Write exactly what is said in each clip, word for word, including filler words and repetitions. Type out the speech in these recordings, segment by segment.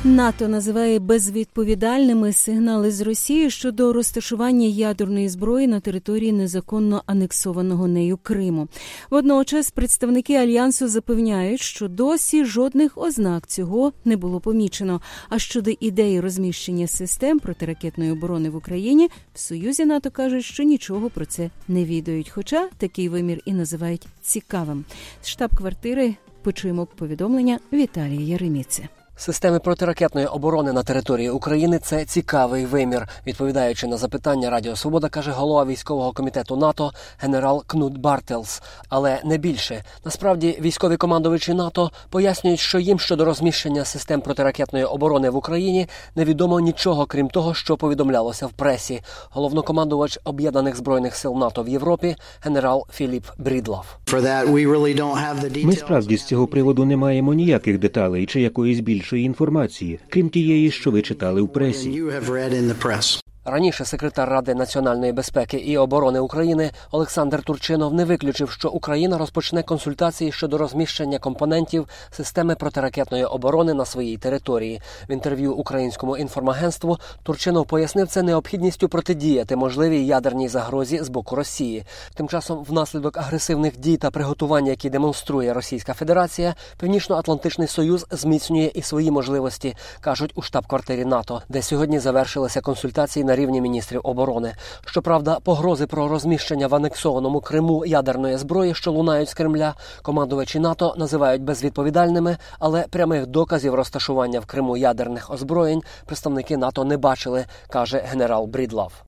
НАТО називає безвідповідальними сигнали з Росії щодо розташування ядерної зброї на території незаконно анексованого нею Криму. Водночас представники Альянсу запевняють, що досі жодних ознак цього не було помічено. А щодо ідеї розміщення систем протиракетної оборони в Україні, в Союзі НАТО кажуть, що нічого про це не відають. Хоча такий вимір і називають цікавим. З штаб-квартири почуємо повідомлення Віталія Єреміци. Системи протиракетної оборони на території України – це цікавий вимір. Відповідаючи на запитання Радіо Свобода, каже голова військового комітету НАТО генерал Кнут Бартелс. Але не більше. Насправді, військові командувачі НАТО пояснюють, що їм щодо розміщення систем протиракетної оборони в Україні невідомо нічого, крім того, що повідомлялося в пресі. Головнокомандувач Об'єднаних збройних сил НАТО в Європі генерал Філіп Брідлав. Ми справді з цього приводу не маємо ніяких деталей чи якоїсь більшої інформації, крім тієї, що ви читали в пресі. Раніше секретар Ради національної безпеки і оборони України Олександр Турчинов не виключив, що Україна розпочне консультації щодо розміщення компонентів системи протиракетної оборони на своїй території. В інтерв'ю українському інформагентству Турчинов пояснив це необхідністю протидіяти можливій ядерній загрозі з боку Росії. Тим часом, внаслідок агресивних дій та приготування, які демонструє Російська Федерація, Північно-Атлантичний Союз зміцнює і свої можливості, кажуть у штаб-квартирі НАТО, де сьогодні завершилися консультації на рівні міністрів оборони. Щоправда, погрози про розміщення в анексованому Криму ядерної зброї, що лунають з Кремля, командувачі НАТО називають безвідповідальними, але прямих доказів розташування в Криму ядерних озброєнь представники НАТО не бачили, каже генерал Брідлав.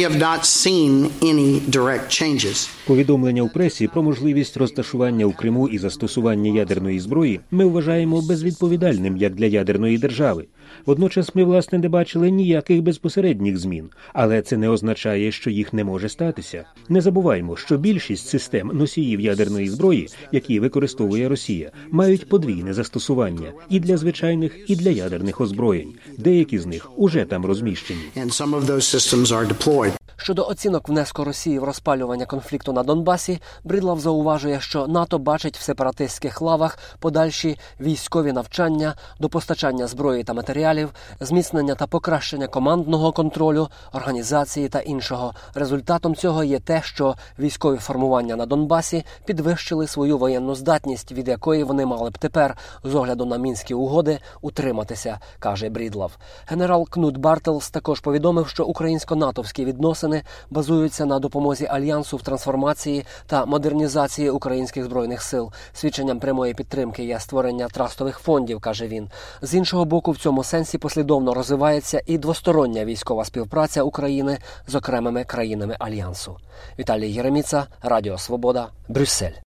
Повідомлення у пресі про можливість розташування у Криму і застосування ядерної зброї ми вважаємо безвідповідальним як для ядерної держави. Водночас ми, власне, не бачили ніяких безпосередніх змін, але це не означає, що їх не може статися. Не забуваємо, що більшість систем носіїв ядерної зброї, які використовує Росія, мають подвійне застосування і для звичайних, і для ядерних озброєнь. Деякі з них уже там розміщені. Щодо оцінок внеску Росії в розпалювання конфлікту на Донбасі, Брідлав зауважує, що НАТО бачить в сепаратистських лавах подальші військові навчання, до постачання зброї та матеріалів, зміцнення та покращення командного контролю, організації та іншого. Результатом цього є те, що військові формування на Донбасі підвищили свою воєнну здатність, від якої вони мали б тепер, з огляду на Мінські угоди, утриматися, каже Брідлав. Генерал Кнут Бартелс також повідомив, що українсько-натовські відносини базуються на допомозі Альянсу в трансформації та модернізації українських збройних сил. Свідченням прямої підтримки є створення трастових фондів, каже він. З іншого боку, в цьому сенсі послідовно розвивається і двостороння військова співпраця України з окремими країнами Альянсу. Віталій Єреміца, Радіо Свобода, Брюссель.